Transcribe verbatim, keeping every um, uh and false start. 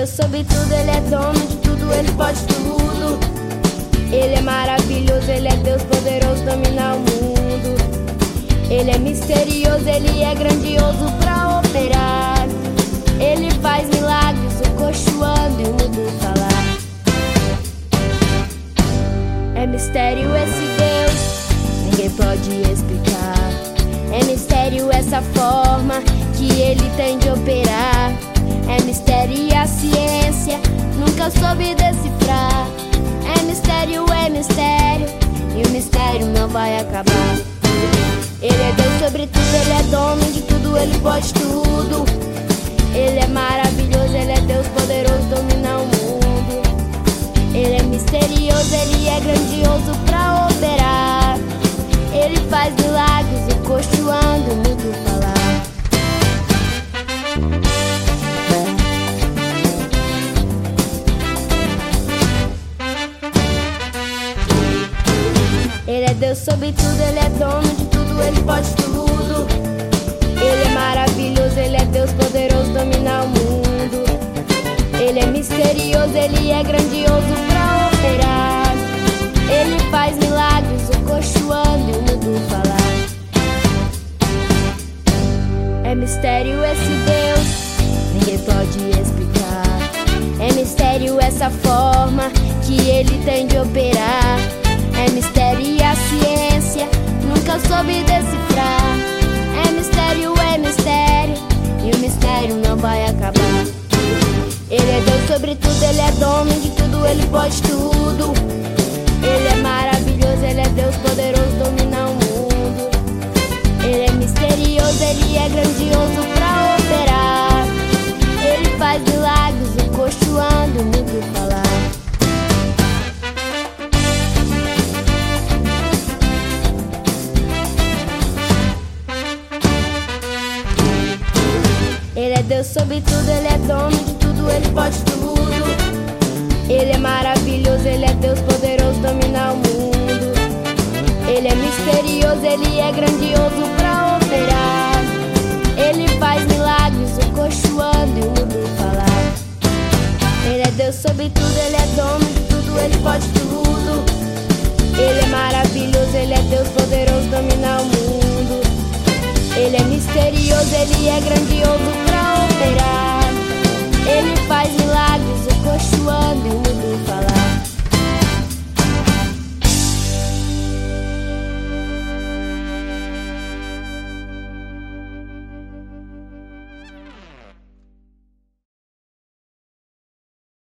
Deus sobre tudo, Ele é dono de tudo, Ele pode tudo. Ele é maravilhoso, Ele é Deus poderoso, domina o mundo. Ele é misterioso, Ele é grandioso pra operar. Ele faz milagres, o coxo anda e o mudo falar. É mistério esse Deus, ninguém pode explicar. É mistério essa forma que Ele tem de operar. É mistério e a ciência nunca soube decifrar. É mistério, é mistério, e o mistério não vai acabar. Ele é Deus sobre tudo, Ele é dono de tudo, Ele pode tudo. Ele é maravilhoso, Ele é Deus poderoso, domina o mundo. Ele é misterioso, Ele é grandioso pra operar. Ele faz milagres, o coxo anda, o mudo falar. Ele é Deus sobre tudo, Ele é dono de tudo, Ele pode tudo. Ele é maravilhoso, Ele é Deus poderoso, domina o mundo. Ele é misterioso, Ele é grandioso pra operar. Ele faz milagres, o coxo anda e o mudo falar. É mistério esse Deus, ninguém pode explicar. É mistério essa forma que Ele tem de operar. É mistério e a ciência nunca soube decifrar. É mistério, é mistério, e o mistério não vai acabar. Ele é Deus sobre tudo, Ele é dono de tudo, Ele pode tudo. Ele é maravilhoso, Ele é Deus poderoso, domina o mundo. Ele é misterioso, Ele é grandioso pra operar. Ele faz milagres, o coxo anda, o mudo falar. Ele é Deus sobre tudo, Ele é dono de tudo, Ele pode tudo. Ele é maravilhoso, Ele é Deus poderoso, domina o mundo. Ele é misterioso, Ele é grandioso pra operar. Ele faz milagres, o coxo anda e o mudo falar. Ele é Deus sobre tudo, Ele é dono de tudo, Ele pode tudo. Ele é maravilhoso, Ele é Deus poderoso, domina o mundo. Ele é misterioso, Ele é grandioso